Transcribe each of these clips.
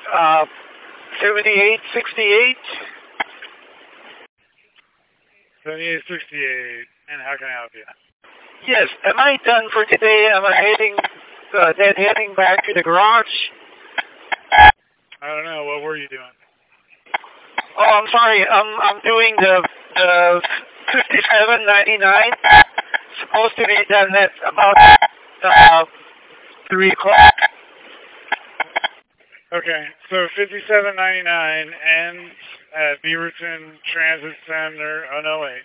Uh, 7868. 7868. And how can I help you? Yes. Am I done for today? Am I heading back to the garage? I don't know. What were you doing? Oh, I'm sorry. I'm doing the 5799. Supposed to be done at about 3 o'clock. Okay, so 5799 ends at Beaverton Transit Center. Oh, no, wait.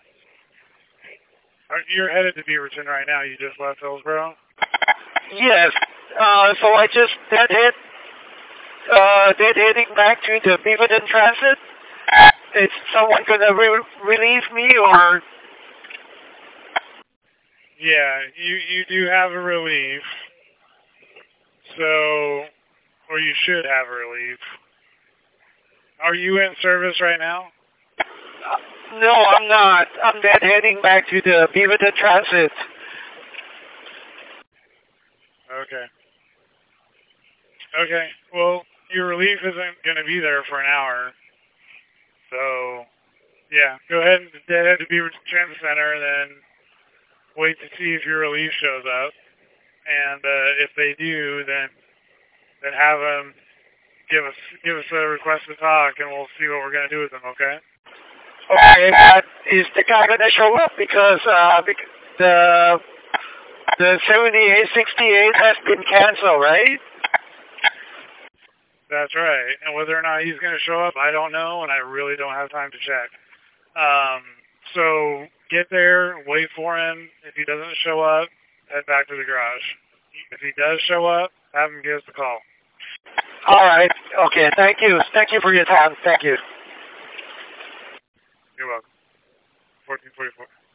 You're headed to Beaverton right now. You just left Hillsborough? Yes. So I just heading back to the Beaverton Transit. Is someone gonna relieve me or? Yeah, you do have a relief. So, or you should have a relief. Are you in service right now? No, I'm not. I'm heading back to the Beaverton Transit. Okay. Okay, well, your relief isn't going to be there for an hour. So, yeah, go ahead and head to Beaverton Transit Center and then wait to see if your relief shows up. And if they do, then have them give us a request to talk, and we'll see what we're going to do with them, okay? Okay, but is the guy gonna show up? Because the 7868 has been canceled, right? That's right. And whether or not he's going to show up, I don't know, and I really don't have time to check. So get there, wait for him. If he doesn't show up, head back to the garage. If he does show up, have him give us a call. All right. Okay. Thank you. Thank you for your time. Thank you. You're welcome. 1444.